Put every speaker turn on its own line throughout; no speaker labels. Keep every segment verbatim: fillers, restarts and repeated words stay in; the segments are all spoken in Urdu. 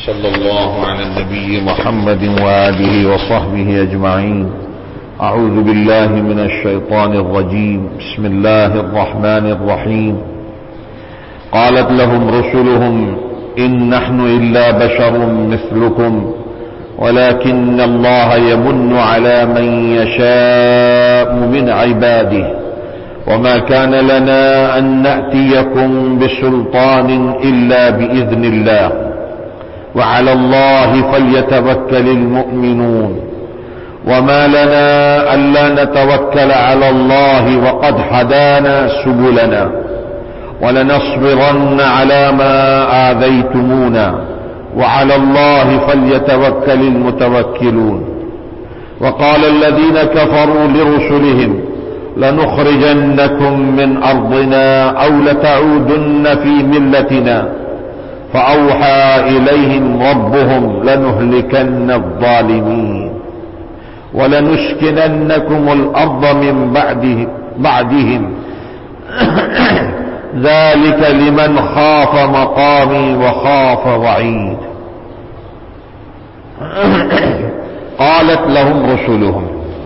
صلى الله على النبي محمد وآله وصحبه أجمعين. أعوذ بالله من الشيطان الرجيم. بسم الله الرحمن الرحيم. قالت لهم رسلهم إن نحن إلا بشر مثلكم ولكن الله يمن على من يشاء من عباده وما كان لنا أن نأتيكم بسلطان إلا بإذن الله وعلى الله فليتوكل المؤمنون وما لنا ألا نتوكل على الله وقد هدانا سبلنا ولنصبرن على ما آذيتمونا وعلى الله فليتوكل المتوكلون. وقال الذين كفروا لرسلهم لنخرجنكم من أرضنا أو لتعودن في ملتنا فأوحى إليهم ربهم لنهلكن الظالمين ولنسكننكم الأرض من بعده بعدهم ذلك لمن خاف مقامي وخاف وعيد. قالت لهم رسلهم،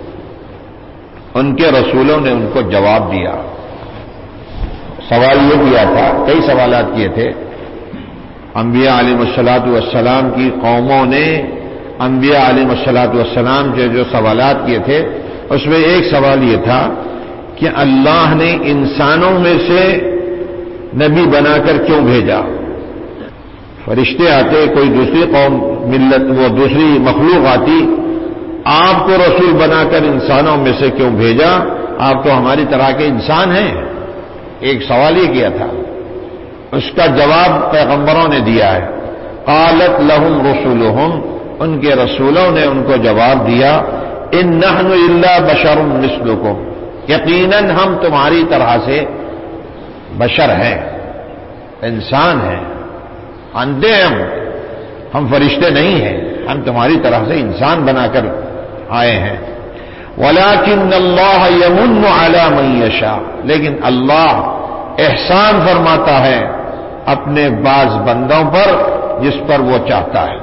ان کے رسولوں نے ان کو جواب دیا. سوال یہ کیا تھا، کئی سوالات کیے تھے. انبیاء علیہ الصلوۃ والسلام کی قوموں نے انبیاء علیہ الصلوۃ والسلام جو جو سوالات کیے تھے اس میں ایک سوال یہ تھا کہ اللہ نے انسانوں میں سے نبی بنا کر کیوں بھیجا؟ فرشتے آتے، کوئی دوسری قوم ملت وہ دوسری مخلوق آتی، آپ کو رسول بنا کر انسانوں میں سے کیوں بھیجا؟ آپ تو ہماری طرح کے انسان ہیں. ایک سوال یہ کیا تھا، اس کا جواب پیغمبروں نے دیا ہے. قالت لهم رسلهم، ان کے رسولوں نے ان کو جواب دیا، ان نحن الا بشر مثلکم، یقیناً ہم تمہاری طرح سے بشر ہیں، انسان ہیں، اندھے ہم ہم فرشتے نہیں ہیں، ہم تمہاری طرح سے انسان بنا کر آئے ہیں. وَلَكِنَّ اللَّهَ يَمُنُّ عَلَى مَن يَشَاءُ، لیکن اللہ احسان فرماتا ہے اپنے بعض بندوں پر جس پر وہ چاہتا ہے.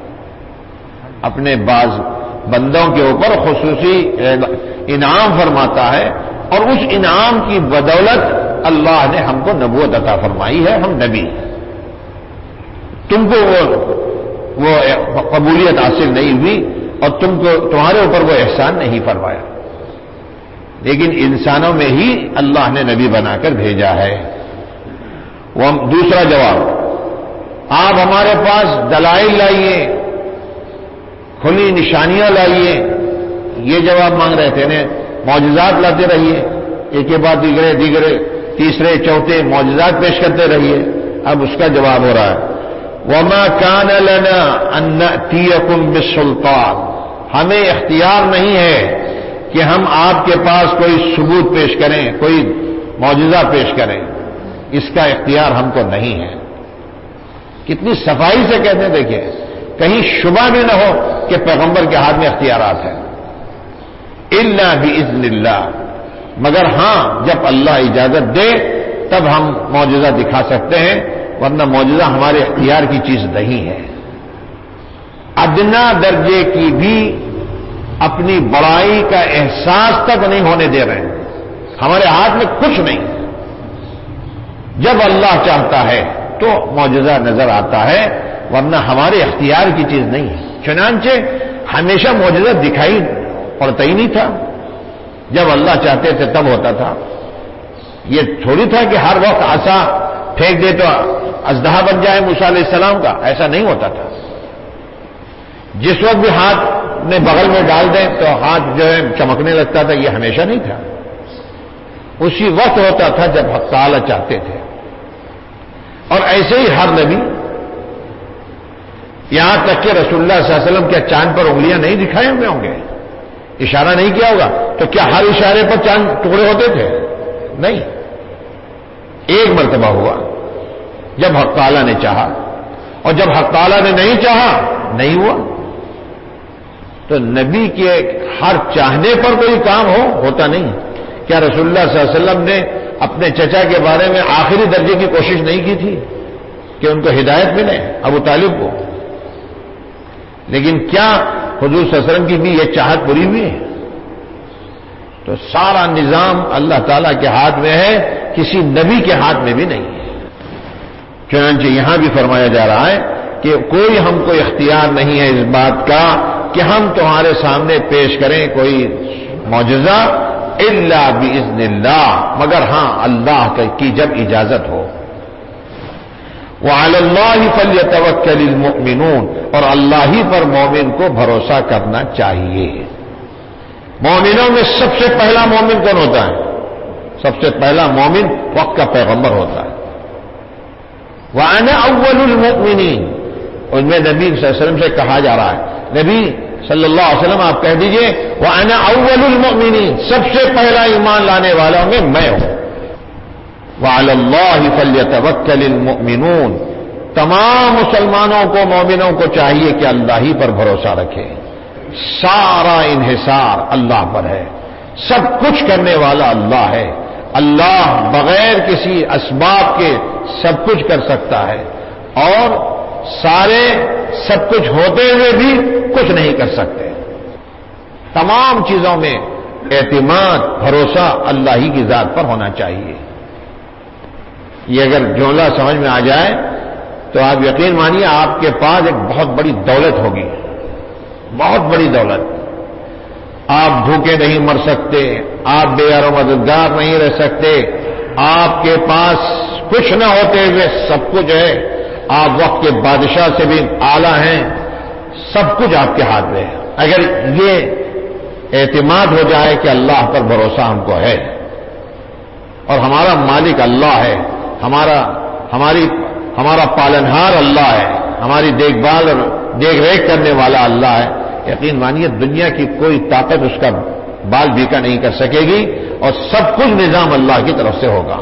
اپنے بعض بندوں کے اوپر خصوصی انعام فرماتا ہے، اور اس انعام کی بدولت اللہ نے ہم کو نبوت عطا فرمائی ہے، ہم نبی ہیں. تم کو وہ وہ قبولیت حاصل نہیں ہوئی اور تم کو تمہارے اوپر وہ احسان نہیں فرمایا، لیکن انسانوں میں ہی اللہ نے نبی بنا کر بھیجا ہے. وہ دوسرا جواب، آپ ہمارے پاس دلائل لائیے، کھلی نشانیاں لائیے. یہ جواب مانگ رہے تھے نا، معجزات لاتے رہیے، ایک کے بعد دیگرے دیگرے تیسرے چوتھے معجزات پیش کرتے رہیے. اب اس کا جواب ہو رہا ہے، وَمَا كَانَ لَنَا أَن نَّأْتِيَكُم بِالسُّلْطَانِ، ہمیں اختیار نہیں ہے کہ ہم آپ کے پاس کوئی ثبوت پیش کریں، کوئی معجزہ پیش کریں. اس کا اختیار ہم کو نہیں ہے. کتنی صفائی سے کہتے ہیں، دیکھیں کہیں شبہ بھی نہ ہو کہ پیغمبر کے ہاتھ میں اختیارات ہیں. إِلَّا بِإِذْنِ اللَّهِ، مگر ہاں جب اللہ اجازت دے تب ہم معجزہ دکھا سکتے ہیں، ورنہ معجزہ ہمارے اختیار کی چیز نہیں ہے. ادنا درجے کی بھی اپنی بڑائی کا احساس تک نہیں ہونے دے رہے ہیں. ہمارے ہاتھ میں کچھ نہیں. جب اللہ چاہتا ہے تو معجزہ نظر آتا ہے، ورنہ ہمارے اختیار کی چیز نہیں ہے. چنانچہ ہمیشہ معجزہ دکھائی پڑتا ہی نہیں تھا، جب اللہ چاہتے تھے تب ہوتا تھا. یہ تھوڑی تھا کہ ہر وقت عصا پھینک دے تو اژدہا بن جائے موسیٰ علیہ السلام کا، ایسا نہیں ہوتا تھا. جس وقت بھی ہاتھ میں بغل میں ڈال دیں تو ہاتھ جو ہے چمکنے لگتا تھا، یہ ہمیشہ نہیں تھا. اسی وقت ہوتا تھا جب حق تعالی چاہتے تھے. اور ایسے ہی ہر نبی، یہاں تک کہ رسول اللہ صلی اللہ علیہ وسلم کیا چاند پر انگلیاں نہیں دکھائے ہوئے ہوں گے، اشارہ نہیں کیا ہوگا؟ تو کیا ہر اشارے پر چاند ٹکڑے ہوتے تھے؟ نہیں. ایک مرتبہ ہوا جب حق تعالی نے چاہا، اور جب حق تعالی نے نہیں چاہا نہیں ہوا. تو نبی کے ہر چاہنے پر کوئی کام ہو ہوتا نہیں. کیا رسول اللہ صلی اللہ علیہ وسلم نے اپنے چچا کے بارے میں آخری درجے کی کوشش نہیں کی تھی کہ ان کو ہدایت ملے، ابو طالب کو؟ لیکن کیا حضور صلی اللہ علیہ وسلم کی بھی یہ چاہت پوری ہوئی ہے؟ تو سارا نظام اللہ تعالیٰ کے ہاتھ میں ہے، کسی نبی کے ہاتھ میں بھی نہیں ہے۔ چنانچہ یہاں بھی فرمایا جا رہا ہے کہ کوئی ہم کو اختیار نہیں ہے اس بات کا کہ ہم تمہارے سامنے پیش کریں کوئی معجزہ الا باذن اللہ، مگر ہاں اللہ کی جب اجازت ہو۔ وعلی اللہ فلیتوکل المؤمنون، اور اللہ ہی پر مومن کو بھروسہ کرنا چاہیے۔ مومنوں میں سب سے پہلا مومن کون ہوتا ہے؟ سب سے پہلا مومن وقت کا پیغمبر ہوتا ہے۔ وَأَنَا أَوَّلُ الْمُؤْمِنِينَ، ان میں نبی صلی اللہ علیہ وسلم سے کہا جا رہا ہے، نبی صلی اللہ علیہ وسلم آپ کہہ دیجئے وَأَنَا أَوَّلُ الْمُؤْمِنِينَ، سب سے پہلا ایمان لانے والوں میں میں ہوں۔ وَعَلَى اللَّهِ فَلْيَتَوَكَّلِ الْمُؤْمِنُونَ، تمام مسلمانوں کو، مومنوں کو چاہیے کہ اللہ ہی پر بھروسہ رکھے۔ سارا انحصار اللہ پر ہے، سب کچھ کرنے والا اللہ ہے۔ اللہ بغیر کسی اسباب کے سب کچھ کر سکتا ہے، اور سارے سب کچھ ہوتے ہوئے بھی کچھ نہیں کر سکتے۔ تمام چیزوں میں اعتماد، بھروسہ اللہ ہی کی ذات پر ہونا چاہیے۔ یہ اگر جملہ سمجھ میں آ جائے تو آپ یقین مانیے آپ کے پاس ایک بہت بڑی دولت ہوگی، بہت بڑی دولت۔ آپ بھوکے نہیں مر سکتے، آپ بے یار و مددگار نہیں رہ سکتے، آپ کے پاس کچھ نہ ہوتے ہوئے سب کچھ ہے، آپ وقت کے بادشاہ سے بھی اعلیٰ ہیں، سب کچھ آپ کے ہاتھ میں ہے۔ اگر یہ اعتماد ہو جائے کہ اللہ پر بھروسہ ہم کو ہے اور ہمارا مالک اللہ ہے، ہمارا ہماری ہمارا پالنہار اللہ ہے، ہماری دیکھ بھال اور دیکھ ریکھ کرنے والا اللہ ہے، یقین مانیے دنیا کی کوئی طاقت اس کا بال بیکا نہیں کر سکے گی، اور سب کچھ نظام اللہ کی طرف سے ہوگا۔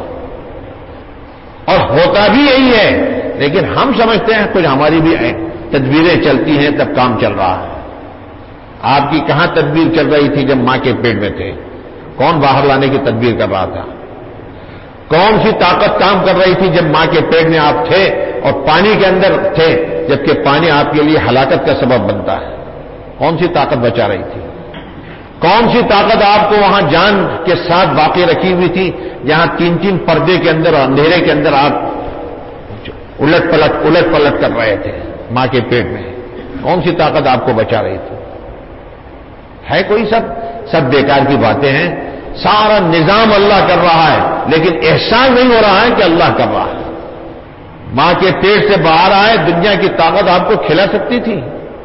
اور ہوتا بھی یہی ہے، لیکن ہم سمجھتے ہیں کچھ ہماری بھی تدبیریں چلتی ہیں تب کام چل رہا ہے۔ آپ کی کہاں تدبیر چل رہی تھی جب ماں کے پیٹ میں تھے؟ کون باہر لانے کی تدبیر کر رہا تھا؟ کون سی طاقت کام کر رہی تھی جب ماں کے پیٹ میں آپ تھے اور پانی کے اندر تھے، جبکہ پانی آپ کے لیے ہلاکت کا سبب بنتا ہے؟ کون سی طاقت بچا رہی تھی؟ کون سی طاقت آپ کو وہاں جان کے ساتھ باقی رکھی ہوئی تھی جہاں تین تین پردے کے اندر اور اندھیرے کے اندر آپ الٹ پلٹ الٹ پلٹ کر رہے تھے ماں کے پیٹ میں؟ کون سی طاقت آپ کو بچا رہی تھی؟ ہے کوئی؟ سب سب بیکار کی باتیں ہیں۔ سارا نظام اللہ کر رہا ہے، لیکن احساس نہیں ہو رہا ہے کہ اللہ کر رہا ہے۔ ماں کے پیٹ سے باہر آئے دنیا کی طاقت آپ کو کھلا سکتی تھی،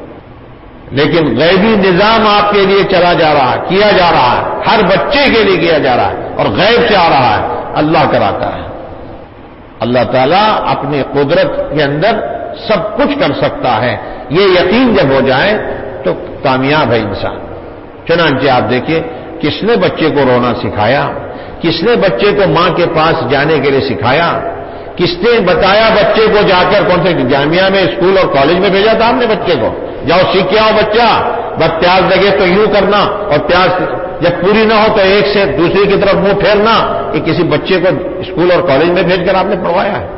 لیکن غیبی نظام آپ کے لیے چلا جا رہا ہے، کیا جا رہا ہے، ہر بچے کے لیے کیا جا رہا ہے، اور غیب سے آ رہا ہے، اللہ کراتا ہے۔ اللہ تعالیٰ اپنی قدرت کے اندر سب کچھ کر سکتا ہے، یہ یقین جب ہو جائے تو کامیاب ہے انسان۔ چنانچہ آپ دیکھیے کس نے بچے کو رونا سکھایا، کس نے بچے کو ماں کے پاس جانے کے لیے سکھایا، کس نے بتایا بچے کو جا کر کون سے جامعہ میں، اسکول اور کالج میں بھیجا تھا ہم نے بچے کو، جاؤ سیکھ کے آؤ بچہ، بس پیاس لگے تو یوں کرنا، اور پیاس جب پوری نہ ہو تو ایک سے دوسری کی طرف منہ پھیرنا، کہ کسی بچے کو اسکول اور کالج میں بھیج کر آپ نے پڑھوایا ہے؟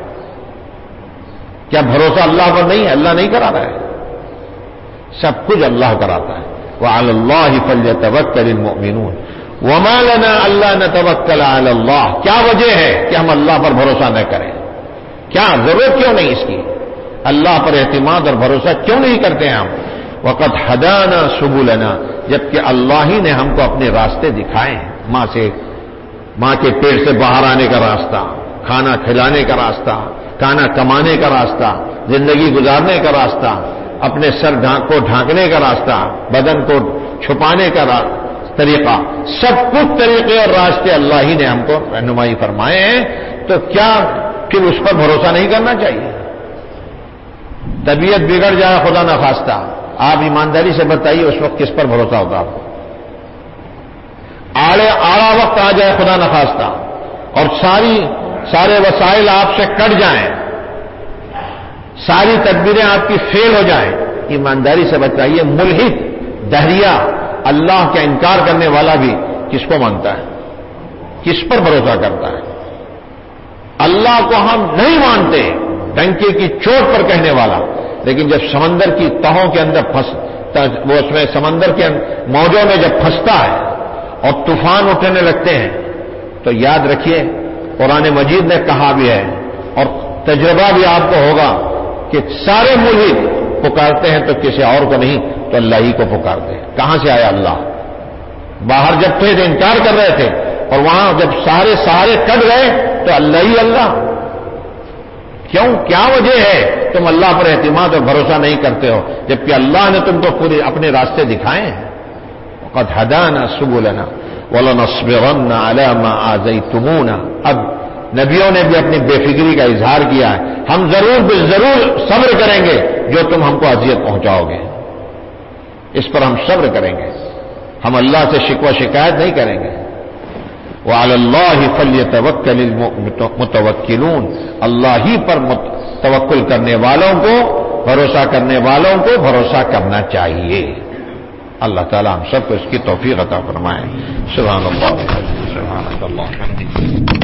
کیا بھروسہ اللہ پر نہیں ہے؟ اللہ نہیں کرا رہا ہے، سب کچھ اللہ کراتا ہے۔ وعلی اللہ فلیتوکل المؤمنون وما لنا الا نتوکل علی اللہ، کیا وجہ ہے کہ ہم اللہ پر بھروسہ نہ کریں؟ کیا ضرورت کیوں نہیں اس کی؟ اللہ پر اعتماد اور بھروسہ کیوں نہیں کرتے ہیں ہم؟ وقد ہدانا سبلنا، جبکہ اللہ ہی نے ہم کو اپنے راستے دکھائے ہیں، ماں سے ماں کے پیٹ سے باہر آنے کا راستہ، کھانا کھلانے کا راستہ، کھانا کمانے کا راستہ، زندگی گزارنے کا راستہ، اپنے سر کو ڈھانکنے کا راستہ، بدن کو چھپانے کا طریقہ، سب کچھ طریقے اور راستے اللہ ہی نے ہم کو رہنمائی فرمائے ہیں، تو کیا پھر اس پر بھروسہ نہیں کرنا چاہیے؟ طبیعت بگڑ جائے خدا نہ خواستہ، آپ ایمانداری سے بتائیے اس وقت کس پر بھروسہ ہوگا آپ کو؟ آڑے آڑا وقت آ جائے خدا نہ خواستہ اور ساری سارے وسائل آپ سے کٹ جائیں، ساری تدبیریں آپ کی فیل ہو جائیں، ایمانداری سے بتائیے ملحد دہریہ اللہ کا انکار کرنے والا بھی کس کو مانتا ہے؟ کس پر بھروسہ کرتا ہے؟ اللہ کو ہم نہیں مانتے، ڈنکے کی چوٹ پر کہنے والا، لیکن جب سمندر کی تہوں کے اندر پھنس وہ اس میں سمندر کے موجوں میں جب پھنستا ہے اور طوفان اٹھنے لگتے ہیں تو یاد رکھیے قرآن مجید نے کہا بھی ہے اور تجربہ بھی آپ کو ہوگا کہ سارے ملحد پکارتے ہیں تو کسی اور کو نہیں تو اللہ ہی کو پکارتے ہیں. کہاں سے آیا اللہ؟ باہر جب تھے تو انکار کر رہے تھے اور وہاں جب سارے سارے کٹ گئے تو اللہ ہی اللہ. کیوں؟ کیا وجہ ہے تم اللہ پر اعتماد اور بھروسہ نہیں کرتے ہو جبکہ اللہ نے تم کو پورے اپنے راستے دکھائے ہیں. وقد ہدانا سبلنا ولنصبرن علی ما آذیتمونا. اب نبیوں نے بھی اپنی بے فکری کا اظہار کیا ہے. ہم ضرور بے ضرور صبر کریں گے جو تم ہم کو اذیت پہنچاؤ گے، اس پر ہم صبر کریں گے. ہم اللہ سے شکوہ شکایت نہیں کریں گے. وعلی اللہ فلیتوکل المتوکلون. اللہ ہی پر توکل کرنے والوں کو، بھروسہ کرنے والوں کو بھروسہ کرنا چاہیے. اللہ تعالی ہم سب کو اس کی توفیق عطا فرمائے. سبحان اللہ سبحان اللہ.